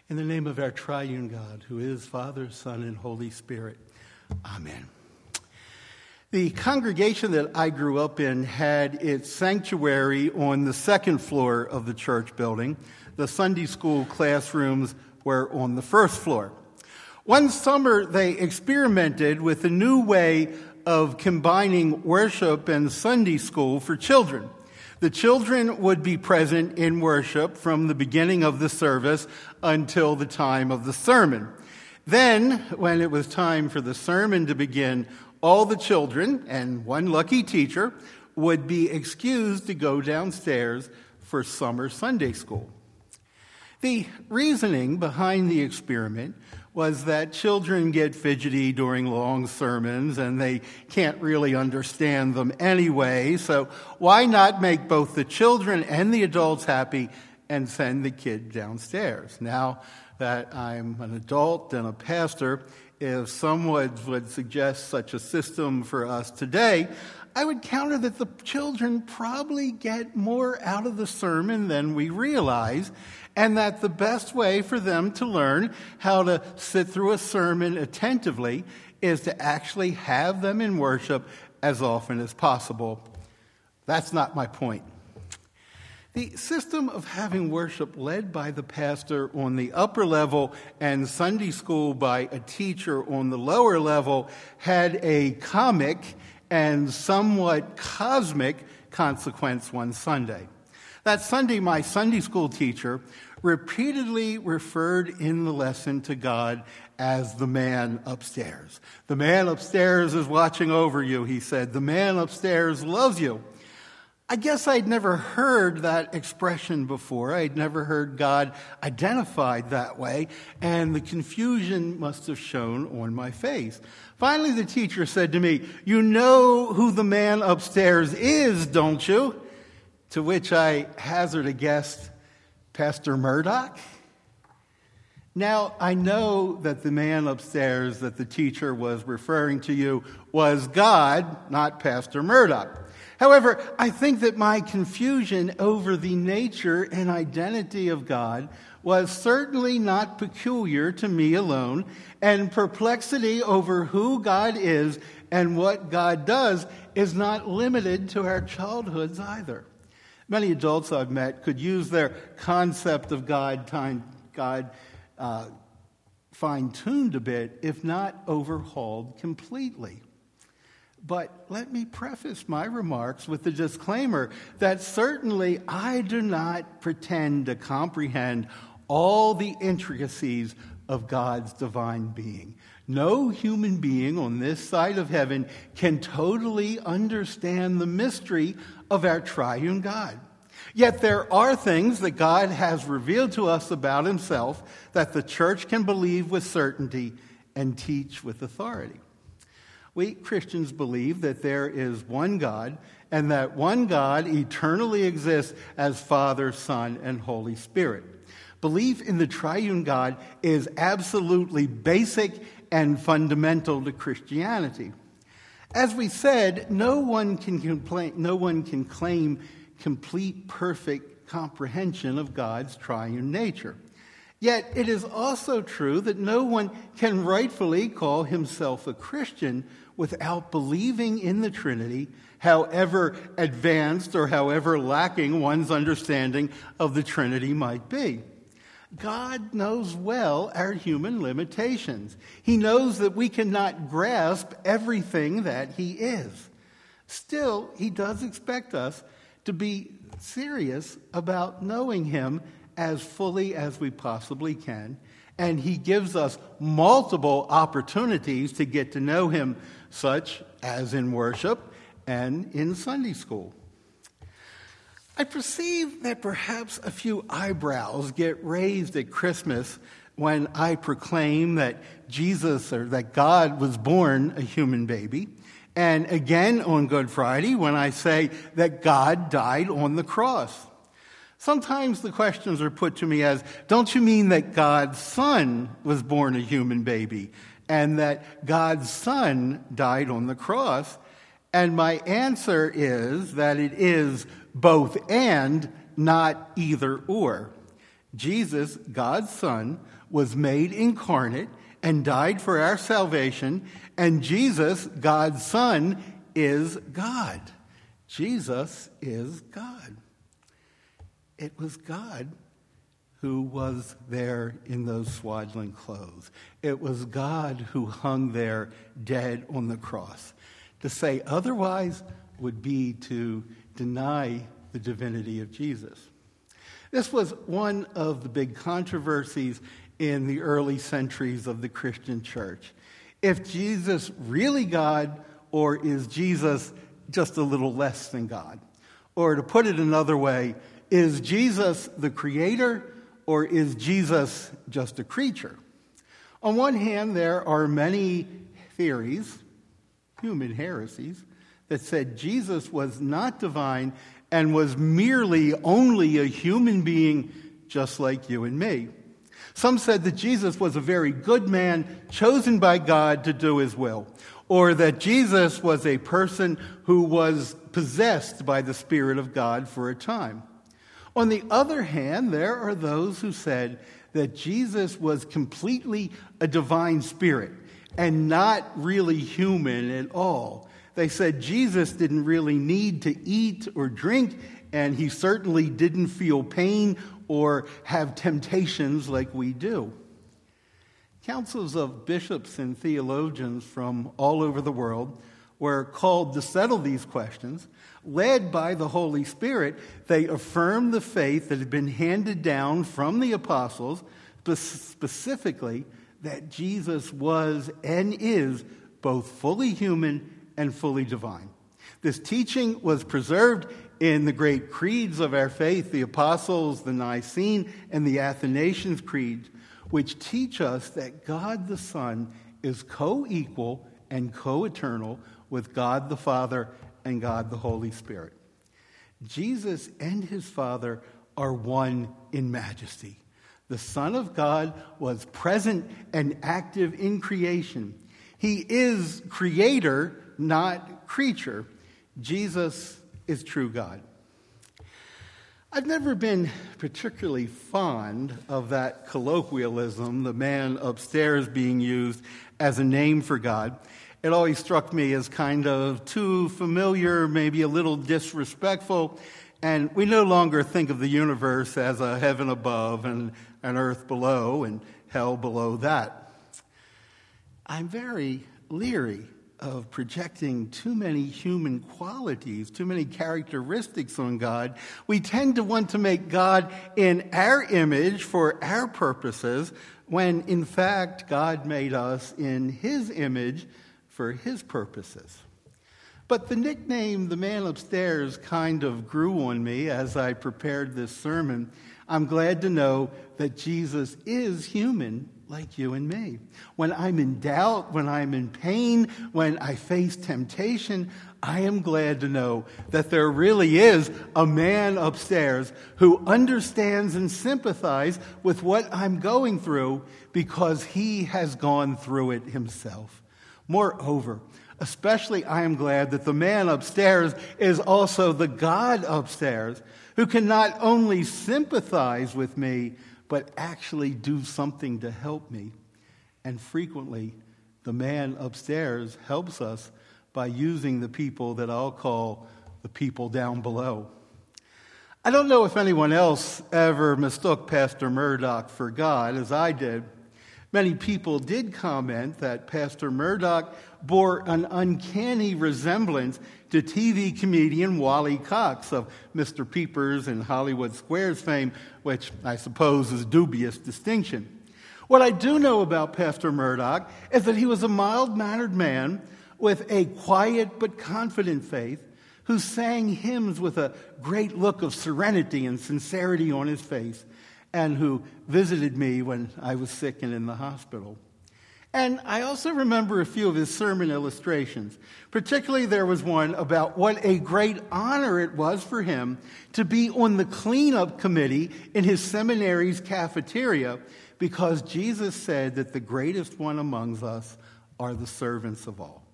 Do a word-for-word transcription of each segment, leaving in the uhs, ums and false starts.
In the name of our triune God, who is Father, Son, and Holy Spirit. Amen. The congregation that I grew up in had its sanctuary on the second floor of the church building. The Sunday school classrooms were on the first floor. One summer, they experimented with a new way of combining worship and Sunday school for children. The children would be present in worship from the beginning of the service until the time of the sermon. Then, when it was time for the sermon to begin, all the children and one lucky teacher would be excused to go downstairs for summer Sunday school. The reasoning behind the experiment was that children get fidgety during long sermons and they can't really understand them anyway, so why not make both the children and the adults happy and send the kid downstairs? Now that I'm an adult and a pastor, if someone would suggest such a system for us today, I would counter that the children probably get more out of the sermon than we realize, and that the best way for them to learn how to sit through a sermon attentively is to actually have them in worship as often as possible. That's not my point. The system of having worship led by the pastor on the upper level and Sunday school by a teacher on the lower level had a comic and somewhat cosmic consequence one Sunday. That Sunday, my Sunday school teacher repeatedly referred in the lesson to God as the man upstairs. The man upstairs is watching over you, he said. The man upstairs loves you. I guess I'd never heard that expression before. I'd never heard God identified that way, and the confusion must have shown on my face. Finally, the teacher said to me, "You know who the man upstairs is, don't you?" To which I hazard a guess, Pastor Murdoch? Now, I know that the man upstairs that the teacher was referring to you was God, not Pastor Murdoch. However, I think that my confusion over the nature and identity of God was certainly not peculiar to me alone, and perplexity over who God is and what God does is not limited to our childhoods either. Many adults I've met could use their concept of God, time, God uh, fine-tuned a bit, if not overhauled completely. But let me preface my remarks with the disclaimer that certainly I do not pretend to comprehend all the intricacies of God's divine being. No human being on this side of heaven can totally understand the mystery of our triune God. Yet there are things that God has revealed to us about himself that the church can believe with certainty and teach with authority. We Christians believe that there is one God, and that one God eternally exists as Father, Son, and Holy Spirit. Belief in the triune God is absolutely basic and fundamental to Christianity. As we said, no one can complain, no one can claim complete, perfect comprehension of God's triune nature. Yet it is also true that no one can rightfully call himself a Christian without believing in the Trinity, however advanced or however lacking one's understanding of the Trinity might be. God knows well our human limitations. He knows that we cannot grasp everything that he is. Still, he does expect us to be serious about knowing him as fully as we possibly can, and he gives us multiple opportunities to get to know him, such as in worship and in Sunday school. I perceive that perhaps a few eyebrows get raised at Christmas when I proclaim that Jesus or that God was born a human baby, and again on Good Friday when I say that God died on the cross. Sometimes the questions are put to me as, don't you mean that God's Son was born a human baby and that God's Son died on the cross? And my answer is that it is both and, not either or. Jesus, God's Son, was made incarnate and died for our salvation, and Jesus, God's Son, is God. Jesus is God. It was God who was there in those swaddling clothes. It was God who hung there dead on the cross. To say otherwise would be to deny the divinity of Jesus. This was one of the big controversies in the early centuries of the Christian church. If Jesus really God, or is Jesus just a little less than God? Or to put it another way, is Jesus the creator, or is Jesus just a creature? On one hand, there are many theories, human heresies, that said Jesus was not divine and was merely only a human being just like you and me. Some said that Jesus was a very good man chosen by God to do his will, or that Jesus was a person who was possessed by the Spirit of God for a time. On the other hand, there are those who said that Jesus was completely a divine spirit and not really human at all. They said Jesus didn't really need to eat or drink, and he certainly didn't feel pain or have temptations like we do. Councils of bishops and theologians from all over the world were called to settle these questions. Led by the Holy Spirit, they affirmed the faith that had been handed down from the apostles, specifically that Jesus was and is both fully human and fully divine. This teaching was preserved in the great creeds of our faith, the Apostles, the Nicene, and the Athanasian Creed, which teach us that God the Son is co-equal and co-eternal with God the Father and God the Holy Spirit. Jesus and his Father are one in majesty. The Son of God was present and active in creation. He is creator, not creature. Jesus is true God. I've never been particularly fond of that colloquialism, the man upstairs, being used as a name for God. It always struck me as kind of too familiar, maybe a little disrespectful, and we no longer think of the universe as a heaven above and an earth below and hell below that. I'm very leery of projecting too many human qualities, too many characteristics on God. We tend to want to make God in our image for our purposes, when in fact God made us in his image for his purposes. But the nickname, the man upstairs, kind of grew on me as I prepared this sermon. I'm glad to know that Jesus is human like you and me. When I'm in doubt, when I'm in pain, when I face temptation, I am glad to know that there really is a man upstairs who understands and sympathizes with what I'm going through because he has gone through it himself. Moreover, especially I am glad that the man upstairs is also the God upstairs who can not only sympathize with me, but actually do something to help me. And frequently, the man upstairs helps us by using the people that I'll call the people down below. I don't know if anyone else ever mistook Pastor Murdoch for God, as I did. Many people did comment that Pastor Murdoch bore an uncanny resemblance to T V comedian Wally Cox of Mister Peepers and Hollywood Squares fame, which I suppose is dubious distinction. What I do know about Pastor Murdoch is that he was a mild-mannered man with a quiet but confident faith who sang hymns with a great look of serenity and sincerity on his face, and who visited me when I was sick and in the hospital. And I also remember a few of his sermon illustrations. Particularly, there was one about what a great honor it was for him to be on the cleanup committee in his seminary's cafeteria, because Jesus said that the greatest one among us are the servants of all.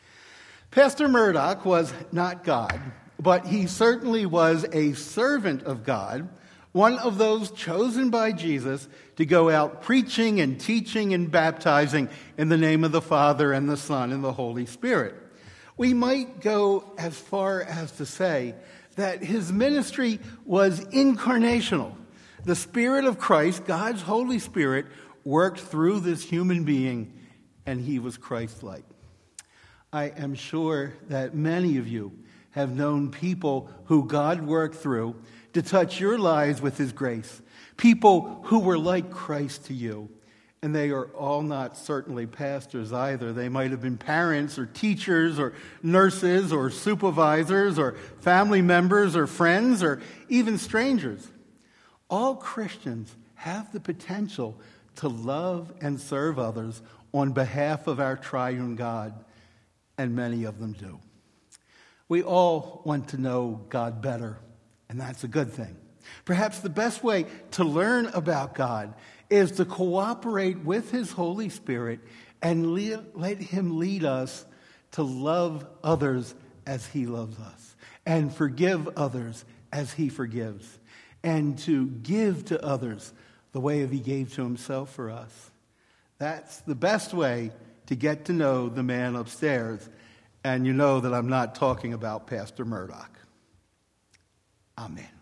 Pastor Murdoch was not God, but he certainly was a servant of God, one of those chosen by Jesus to go out preaching and teaching and baptizing in the name of the Father and the Son and the Holy Spirit. We might go as far as to say that his ministry was incarnational. The Spirit of Christ, God's Holy Spirit, worked through this human being, and he was Christ-like. I am sure that many of you have known people who God worked through to touch your lives with his grace, people who were like Christ to you. And they are all not certainly pastors either. They might have been parents or teachers or nurses or supervisors or family members or friends or even strangers. All Christians have the potential to love and serve others on behalf of our triune God, and many of them do. We all want to know God better, and that's a good thing. Perhaps the best way to learn about God is to cooperate with his Holy Spirit and let him lead us to love others as he loves us, and forgive others as he forgives, and to give to others the way he gave to himself for us. That's the best way to get to know the man upstairs. And you know that I'm not talking about Pastor Murdoch. Amen.